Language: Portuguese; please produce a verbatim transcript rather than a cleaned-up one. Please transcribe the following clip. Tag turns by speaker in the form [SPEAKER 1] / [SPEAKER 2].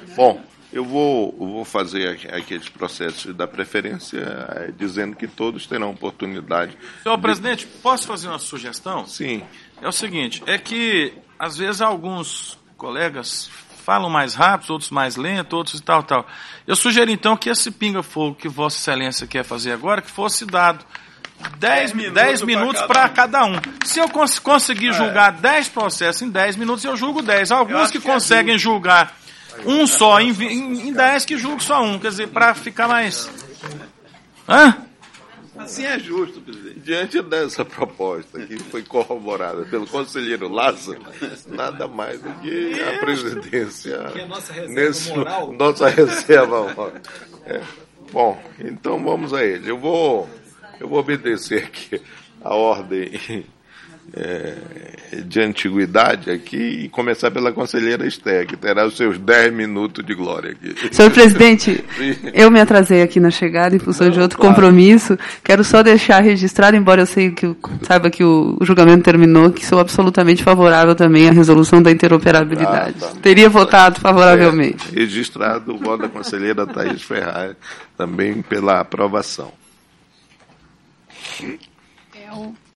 [SPEAKER 1] Bom, eu vou, eu vou fazer aqueles processos da preferência, dizendo que todos terão oportunidade.
[SPEAKER 2] Senhor
[SPEAKER 1] de...
[SPEAKER 2] presidente, posso fazer uma sugestão?
[SPEAKER 1] Sim.
[SPEAKER 2] É o seguinte, é que, às vezes, alguns colegas falam mais rápido, outros mais lento, outros e tal, tal. Eu sugeri, então, que esse pinga-fogo que Vossa Excelência quer fazer agora, que fosse dado dez minutos para cada um. Se eu cons conseguir julgar dez processos em dez minutos, eu julgo dez. Alguns que conseguem julgar um só em, em, em dez, que julgo só um. Quer dizer, para ficar mais... Hã?
[SPEAKER 1] Assim é justo, presidente. Diante dessa proposta que foi corroborada pelo conselheiro Lázaro, nada mais do que a presidência...
[SPEAKER 3] Que é a nossa reserva
[SPEAKER 1] nesse,
[SPEAKER 3] moral.
[SPEAKER 1] Nossa reserva moral. É. Bom, então vamos a ele. Eu vou... Eu vou obedecer aqui a ordem é, de antiguidade aqui e começar pela conselheira Esther, que terá os seus dez minutos de glória aqui.
[SPEAKER 4] Senhor presidente, eu me atrasei aqui na chegada em função Não, de outro claro. compromisso. Quero só deixar registrado, embora eu sei que, saiba que o, o julgamento terminou, que sou absolutamente favorável também à resolução da interoperabilidade. Ah, tá. Teria votado favoravelmente.
[SPEAKER 1] É, registrado o voto da conselheira Thaís Ferraz também pela aprovação.
[SPEAKER 4] É o